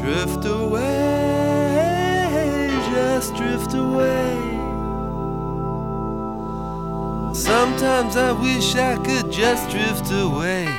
drift away, just drift away. Sometimes I wish I could just drift away.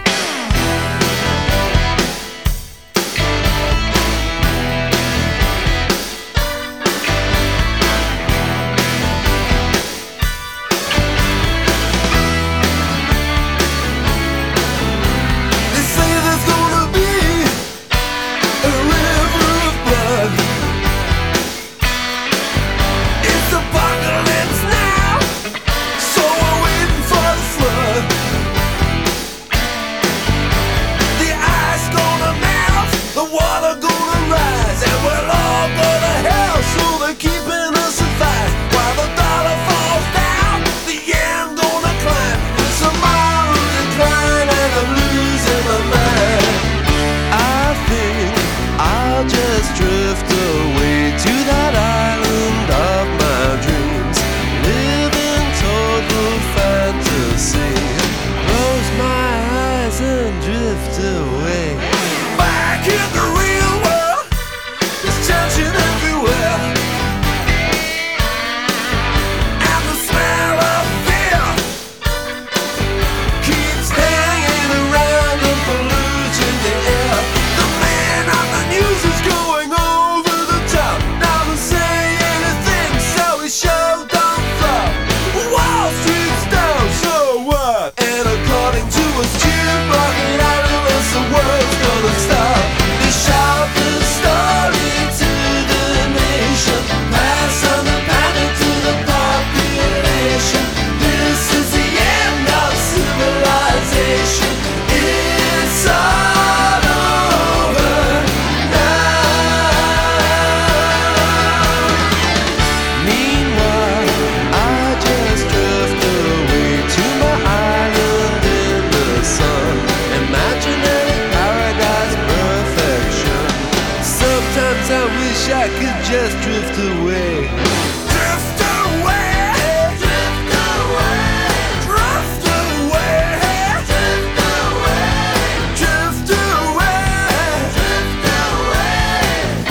Just drift away to that island of my dreams, live in total fantasy, close my eyes and drift away. Back in the real world, there's tension everywhere, and the smell of fear keeps hanging around and polluting the air. The man on the news is going over the top, never say anything, so his show don't flop. Wall Street's down, so what? And according to a student market analyst, the world's gonna stop. They shout the story to the nation, pass on the panic to the population. This is the end of civilization. It's all over now. Meanwhile, I just drift away to my island in the sun, imaginary paradise perfection. Sometimes I wish I could just drift away. Drift away, drift away, drift away, drift away, drift away, drift away.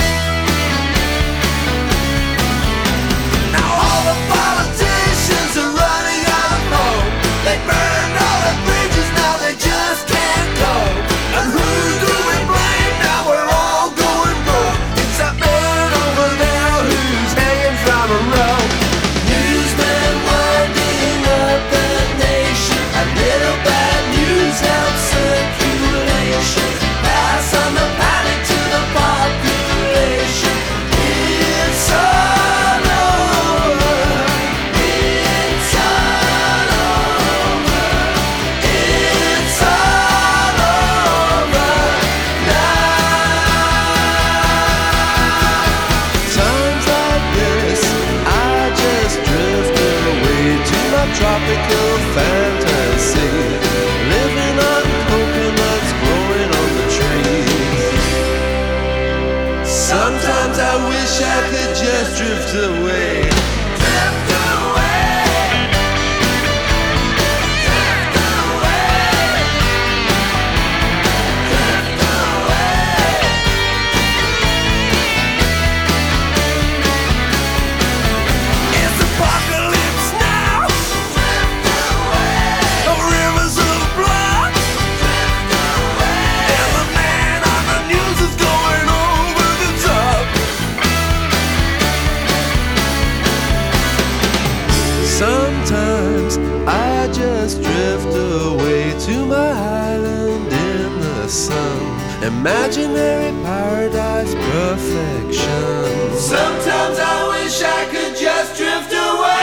Now all the politicians are running out of hope. They burned all the bridges, now they just can't cope. And who do we blame? Now we're all going broke. It's that man over there who's hanging from a rope. Newsmen winding up the nation. A little bad news helps circulation. Pass on the panic to the population. It's all over. It's all over. It's all over now. Times like this, I just drift away to my tropical fantasy, living on coconuts growing on the trees. Sometimes I wish I could just drift away. Drift away. Drift away. Drift away. It's apocalypse now. Drift away. The rivers of blood. Drift away. And the man on the news is going over the top. Sometimes I just drift away to my island in the sun, imaginary paradise perfection. Sometimes I wish I could just drift away.